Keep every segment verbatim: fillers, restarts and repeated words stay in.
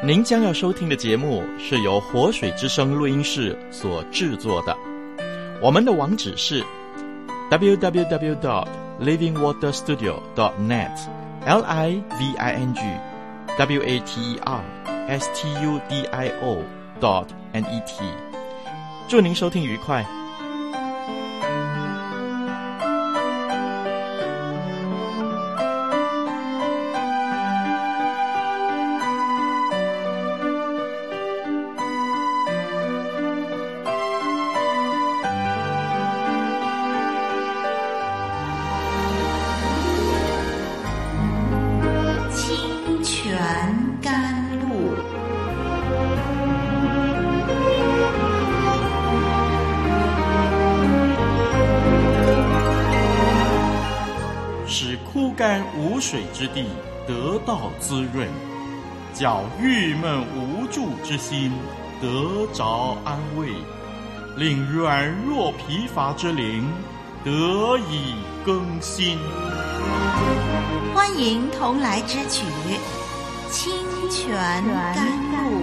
您将要收听的节目是由活水之声录音室所制作的。我们的网址是 double-u double-u double-u dot living water studio dot net L I V I N G W A T E R S T U D I O dot N E T。 祝您收听愉快。无水之地得到滋润，叫郁闷无助之心得着安慰，令软弱疲乏之灵得以更新。 欢迎同来之曲《清泉甘露》。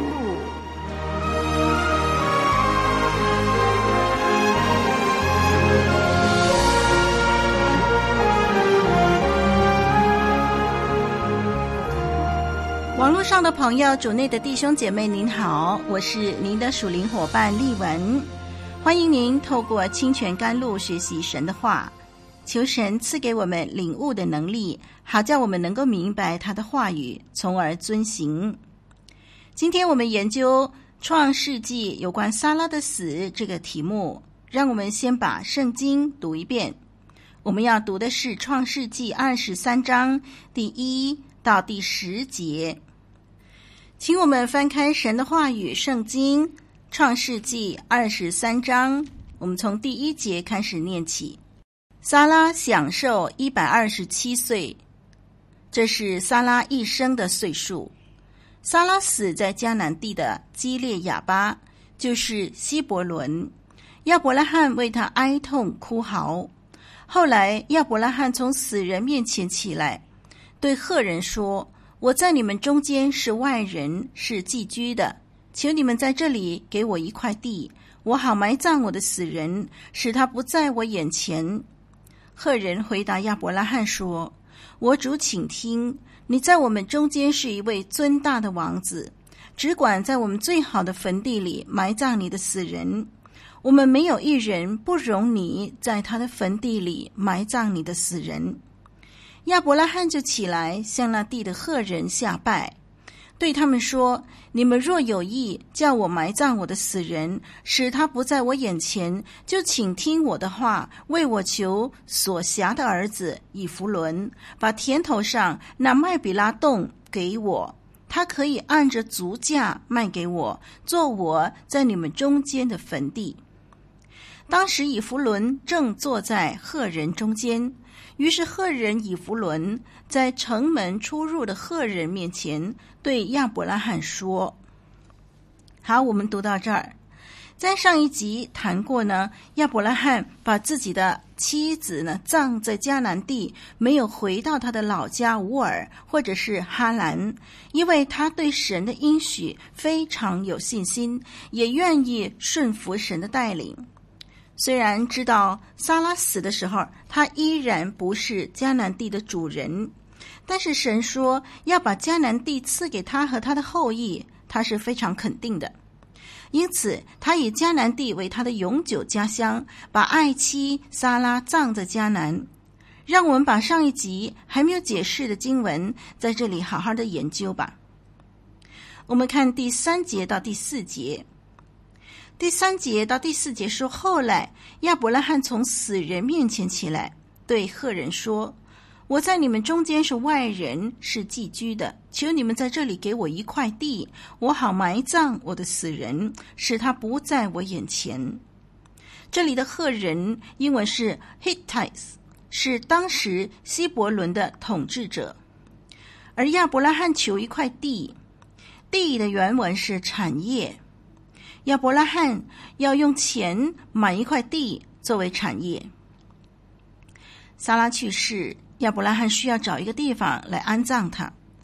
网络上的朋友，主内的弟兄姐妹您好，我是您的属灵伙伴丽文，欢迎您透过清泉甘露学习神的话，求神赐给我们领悟的能力，好叫我们能够明白他的话语，从而遵行。今天我们研究创世纪有关撒拉的死这个题目，让我们先把圣经读一遍。我们要读的是创世纪二十三章第一到第十节。请我们翻开神的话语圣经创世纪二十三章，我们从第一节开始念起。撒拉享受一百二十七岁，这是撒拉一生的岁数。撒拉死在迦南地的基列亚巴，就是希伯伦。亚伯拉罕为他哀痛哭嚎。后来亚伯拉罕从死人面前起来，对赫人说，我在你们中间是外人，是寄居的，求你们在这里给我一块地，我好埋葬我的死人，使他不在我眼前。赫人回答亚伯拉罕说，我主请听，你在我们中间是一位尊大的王子，只管在我们最好的坟地里埋葬你的死人，我们没有一人不容你在他的坟地里埋葬你的死人。亚伯拉罕就起来向那地的赫人下拜，对他们说，你们若有意叫我埋葬我的死人，使他不在我眼前，就请听我的话，为我求所辖的儿子以弗伦，把田头上那麦比拉洞给我，他可以按着足价卖给我，做我在你们中间的坟地。当时以弗伦正坐在赫人中间，于是赫人以弗伦在城门出入的赫人面前对亚伯拉罕说。好，我们读到这儿。在上一集谈过呢，亚伯拉罕把自己的妻子呢葬在迦南地，没有回到他的老家乌尔或者是哈兰，因为他对神的应许非常有信心，也愿意顺服神的带领。虽然知道撒拉死的时候，他依然不是迦南地的主人，但是神说要把迦南地赐给他和他的后裔，他是非常肯定的。因此他以迦南地为他的永久家乡，把爱妻撒拉葬在迦南。让我们把上一集还没有解释的经文在这里好好的研究吧。我们看第三节到第四节。第三节到第四节说，后来亚伯拉罕从死人面前起来，对赫人说，我在你们中间是外人，是寄居的，求你们在这里给我一块地，我好埋葬我的死人，使他不在我眼前。这里的赫人英文是 Hittites， 是当时希伯伦的统治者。而亚伯拉罕求一块地，地的原文是产业。亚伯拉罕要用钱买一块地作为产业。撒拉去世，亚伯拉罕需要找一个地方来安葬他。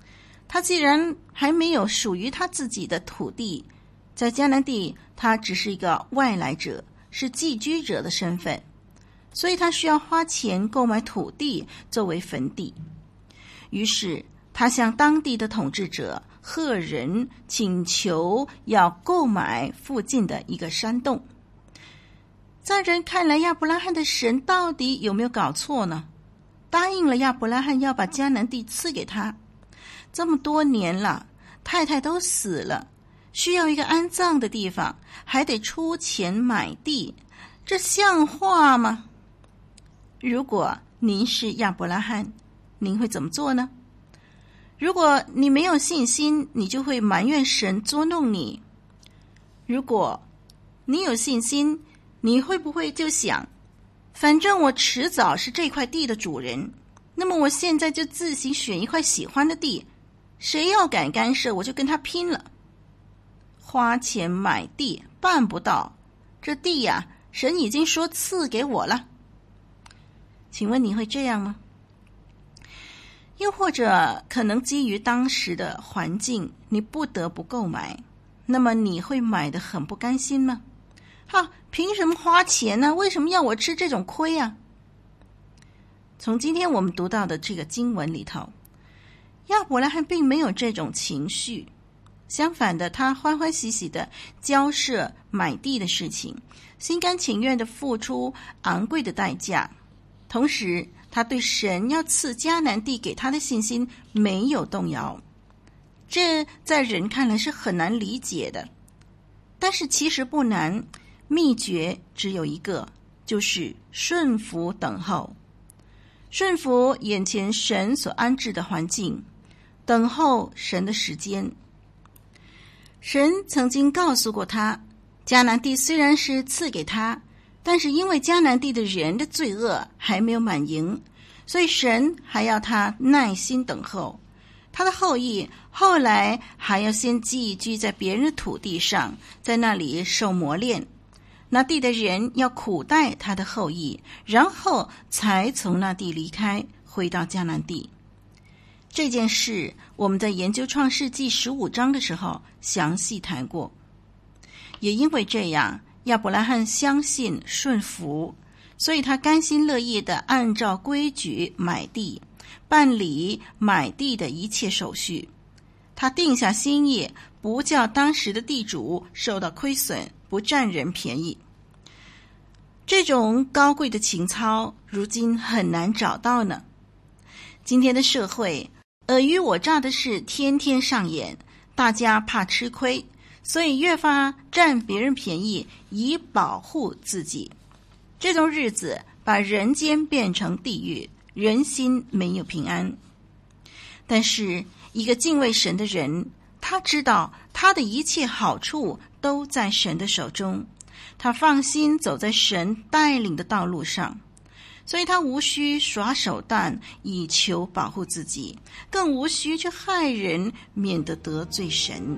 他既然还没有属于他自己的土地，在迦南地他只是一个外来者，是寄居者的身份，所以他需要花钱购买土地作为坟地。于是他向当地的统治者赫人请求要购买附近的一个山洞。在人看来，亚伯拉罕的神到底有没有搞错呢？答应了亚伯拉罕要把迦南地赐给他，这么多年了，太太都死了，需要一个安葬的地方，还得出钱买地，这像话吗？如果您是亚伯拉罕，您会怎么做呢？如果你没有信心，你就会埋怨神捉弄你。如果你有信心，你会不会就想，反正我迟早是这块地的主人，那么我现在就自行选一块喜欢的地，谁要敢干涉，我就跟他拼了。花钱买地办不到，这地呀、啊，神已经说赐给我了。请问你会这样吗？又或者可能基于当时的环境，你不得不购买，那么你会买得很不甘心吗？哈，凭什么花钱呢？为什么要我吃这种亏啊？从今天我们读到的这个经文里头，亚伯拉罕并没有这种情绪，相反的，他欢欢喜喜的交涉买地的事情，心甘情愿的付出昂贵的代价，同时他对神要赐迦南地给他的信心没有动摇。这在人看来是很难理解的，但是其实不难，秘诀只有一个，就是顺服等候。顺服眼前神所安置的环境，等候神的时间。神曾经告诉过他，迦南地虽然是赐给他，但是因为迦南地的人的罪恶还没有满盈，所以神还要他耐心等候。他的后裔后来还要先寄居在别人的土地上，在那里受磨练。那地的人要苦待他的后裔，然后才从那地离开，回到迦南地。这件事我们在研究创世纪十五章的时候详细谈过。也因为这样，亚伯拉罕相信顺服，所以他甘心乐意地按照规矩买地，办理买地的一切手续。他定下心意，不叫当时的地主受到亏损，不占人便宜。这种高贵的情操，如今很难找到呢。今天的社会，尔虞我诈的事天天上演，大家怕吃亏，所以越发占别人便宜，以保护自己。这种日子把人间变成地狱，人心没有平安。但是一个敬畏神的人，他知道他的一切好处都在神的手中，他放心走在神带领的道路上，所以他无需耍手段以求保护自己，更无需去害人，免得得罪神。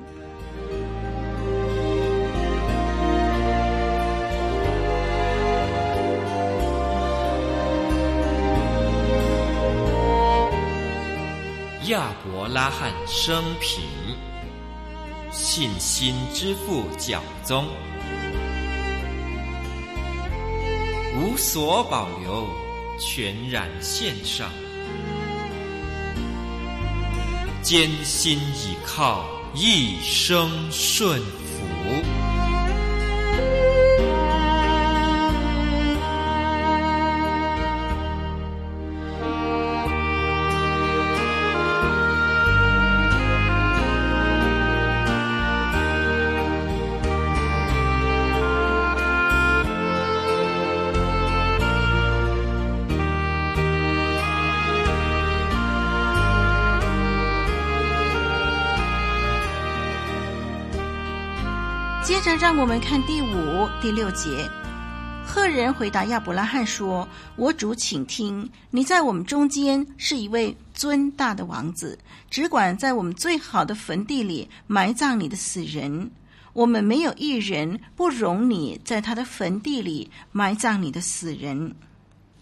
亚伯拉罕生平，信心之父教宗，无所保留，全然献上，艰辛倚靠，一生顺服。 接着让我们看第五、第六节。赫人回答亚伯拉罕说：我主请听，你在我们中间是一位尊大的王子，只管在我们最好的坟地里埋葬你的死人。我们没有一人不容你在他的坟地里埋葬你的死人。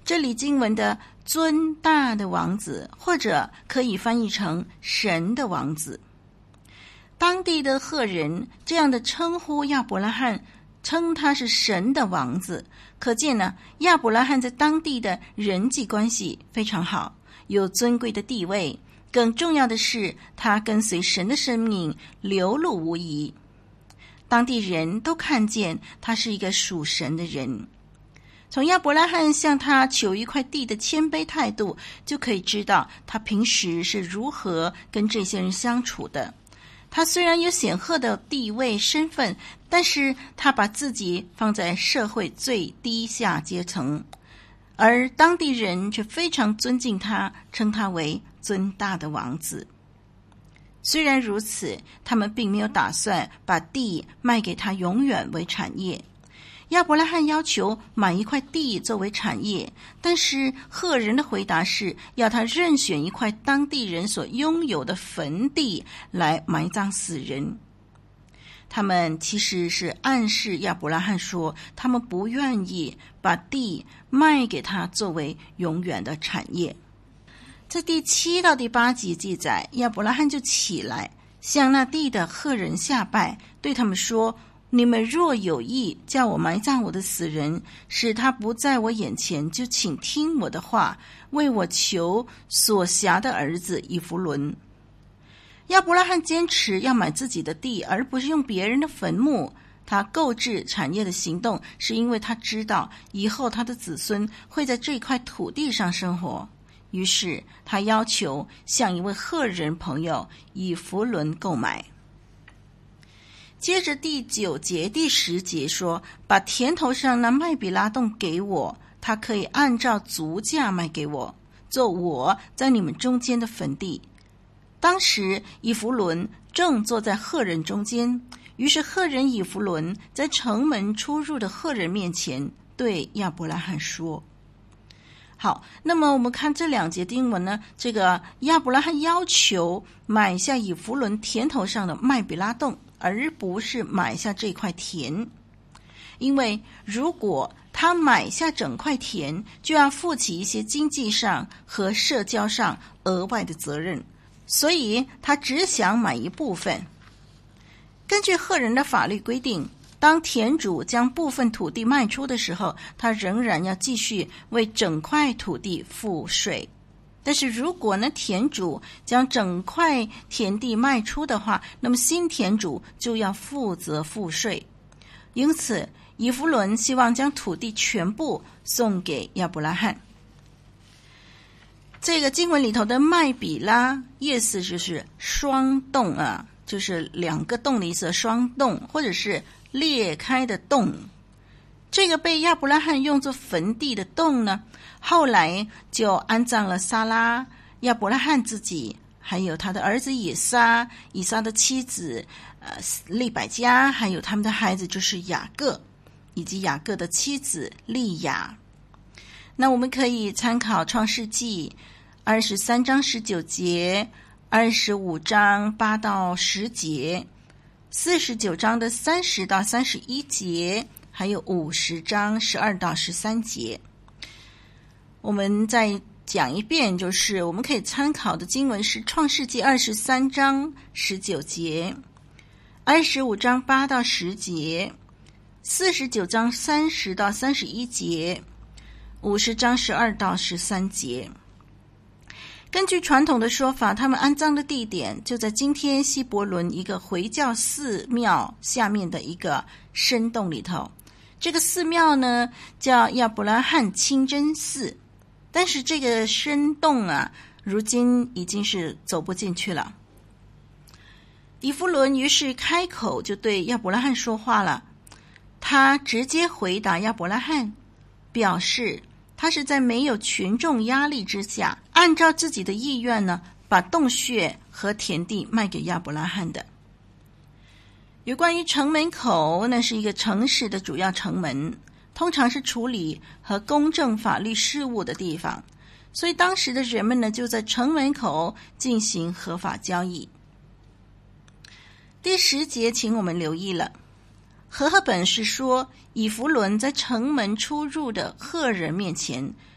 这里经文的尊大的王子，或者可以翻译成神的王子。当地的赫人这样的称呼亚伯拉罕，称他是神的王子，可见呢，亚伯拉罕在当地的人际关系非常好，有尊贵的地位，更重要的是他跟随神的生命流露无遗。当地人都看见他是一个属神的人。从亚伯拉罕向他求一块地的谦卑态度，就可以知道他平时是如何跟这些人相处的。他虽然有显赫的地位身份，但是他把自己放在社会最低下阶层，而当地人却非常尊敬他，称他为尊大的王子。虽然如此，他们并没有打算把地卖给他永远为产业。亚伯拉罕要求买一块地作为产业，但是赫人的回答是要他任选一块当地人所拥有的坟地来埋葬死人。他们其实是暗示亚伯拉罕说，他们不愿意把地卖给他作为永远的产业。在第七到第八节记载，亚伯拉罕就起来向那地的赫人下拜，对他们说，你们若有意叫我埋葬我的死人，使他不在我眼前，就请听我的话，为我求所辖的儿子以弗伦。亚伯拉罕坚持要买自己的地，而不是用别人的坟墓。他购置产业的行动，是因为他知道以后他的子孙会在这块土地上生活。于是他要求向一位赫人朋友以弗伦购买。接着第九节第十节说，把田头上那麦比拉洞给我，他可以按照足价卖给我，做我在你们中间的坟地。当时以弗伦正坐在赫人中间，于是赫人以弗伦在城门出入的赫人面前对亚伯拉罕说。好，那么我们看这两节经文呢，这个亚伯拉罕要求买下以弗伦田头上的麦比拉洞，而不是买下这块田，因为如果他买下整块田，就要负起一些经济上和社交上额外的责任，所以他只想买一部分。根据赫人的法律规定，当田主将部分土地卖出的时候，他仍然要继续为整块土地付税。但是如果呢，田主将整块田地卖出的话，那么新田主就要负责付税。因此以弗伦希望将土地全部送给亚伯拉罕。这个经文里头的麦比拉意思就是双洞啊，就是两个洞的意思，双洞或者是裂开的洞。这个被亚伯拉罕用作坟地的洞呢，后来就安葬了撒拉、亚伯拉罕自己，还有他的儿子以撒、以撒的妻子呃利百加，还有他们的孩子就是雅各，以及雅各的妻子利亚。那我们可以参考创世纪二十三章十九节、二十五章八到十节、四十九章的三十到三十一节，还有五十章十二到十三节。我们再讲一遍，就是我们可以参考的经文是创世纪二十三章十九节、二十五章八到十节、四十九章三十到三十一节、五十章十二到十三节。根据传统的说法，他们安葬的地点就在今天希伯伦一个回教寺庙下面的一个深洞里头。这个寺庙呢叫亚伯拉罕清真寺，但是这个深洞啊，如今已经是走不进去了。以弗伦于是开口就对亚伯拉罕说话了，他直接回答亚伯拉罕，表示他是在没有群众压力之下，按照自己的意愿呢，把洞穴和田地卖给亚伯拉罕的。有关于城门口，那是一个城市的主要城门，通常是处理和公证法律事务的地方，所以当时的人们呢，就在城门口进行合法交易。第十节请我们留意了，和合本是说以弗伦在城门出入的赫人面前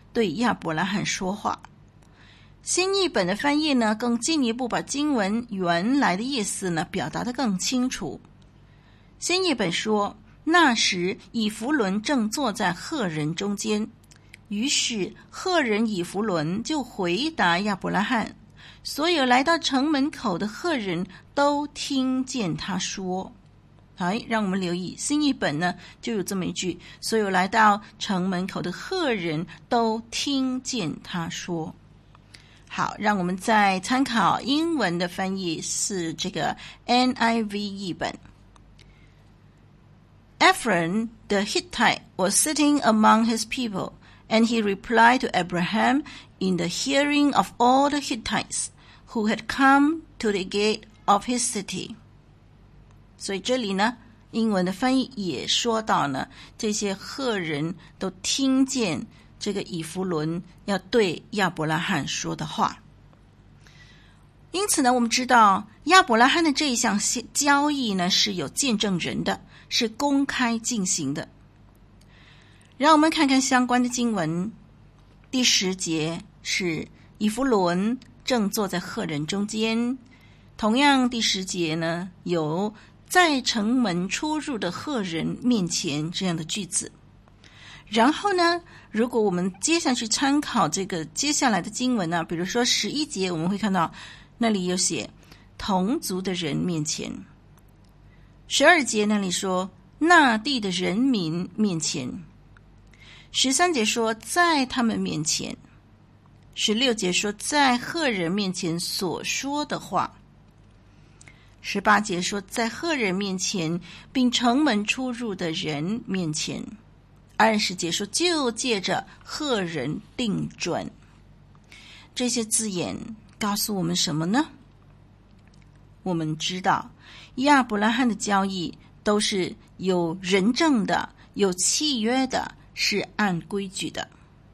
对亚伯拉罕说话。新译本的翻译呢，更进一步把经文原来的意思呢表达得更清楚。新译本说，那时以弗伦正坐在赫人中间，于是赫人以弗伦就回答亚伯拉罕，所有来到城门口的赫人都听见他说。哎，让我们留意新译本呢就有这么一句，所有来到城门口的赫人都听见他说。好，让我们再参考英文的翻译，是这个 N I V 译本。Ephron the Hittite was sitting among his people, and he replied to Abraham in the hearing of all the Hittites who had come to the gate of his city. 所以这里呢，英文的翻译也说到呢，这些赫人都听见这个以弗伦要对亚伯拉罕说的话。因此呢，我们知道亚伯拉罕的这一项交易呢是有见证人的，是公开进行的。让我们看看相关的经文。第十节是以弗伦正坐在赫人中间，同样第十节呢有在城门出入的赫人面前这样的句子。然后呢，如果我们接下去参考这个接下来的经文呢，比如说十一节，我们会看到那里有写同族的人面前。十二节那里说那地的人民面前。十三节说在他们面前。十六节说在赫人面前所说的话。十八节说在赫人面前并城门出入的人面前。二十节说就借着赫人定准。这些字眼告诉我们什么呢？我们知道亚伯拉罕的交易都是有人证的，有契约的，是按规矩的。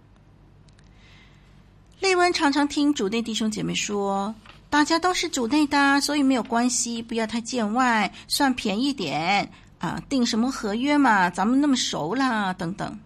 丽文常常听主内弟兄姐妹说，大家都是主内的，所以没有关系，不要太见外，算便宜点啊，定什么合约嘛，咱们那么熟啦，等等，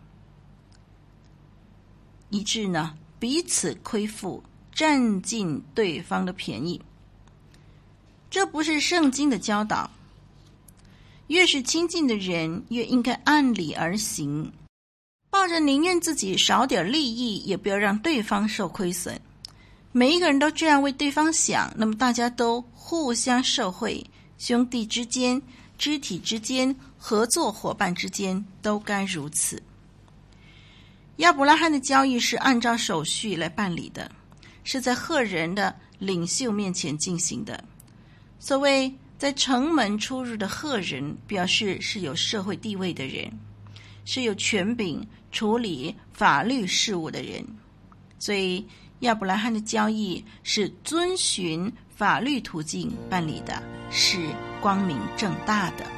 以致呢彼此亏负，占尽对方的便宜。这不是圣经的教导。越是亲近的人，越应该按理而行，抱着宁愿自己少点利益，也不要让对方受亏损。每一个人都这样为对方想，那么大家都互相受惠，兄弟之间、肢体之间、合作伙伴之间都该如此。亚伯拉罕的交易是按照手续来办理的，是在赫人的领袖面前进行的。所谓在城门出入的赫人，表示是有社会地位的人，是有权柄处理法律事务的人。所以亚伯拉罕的交易是遵循法律途径办理的，是光明正大的。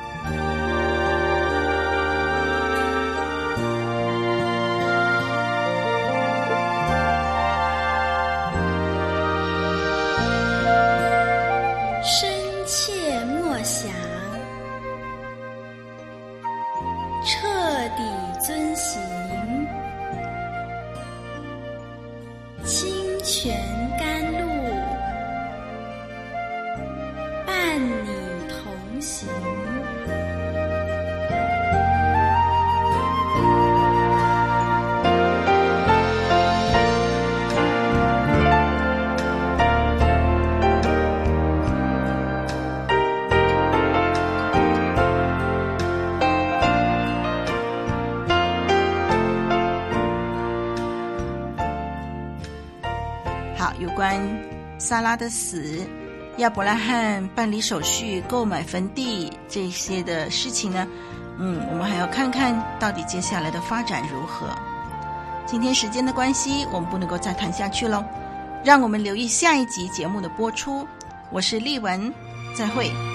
深切默想，彻底遵行，清泉甘露，伴你同行。 有关撒拉的死，亚伯拉罕办理手续购买坟地这些的事情呢，嗯，我们还要看看到底接下来的发展如何。今天时间的关系，我们不能够再谈下去咯，让我们留意下一集节目的播出。我是丽文，再会。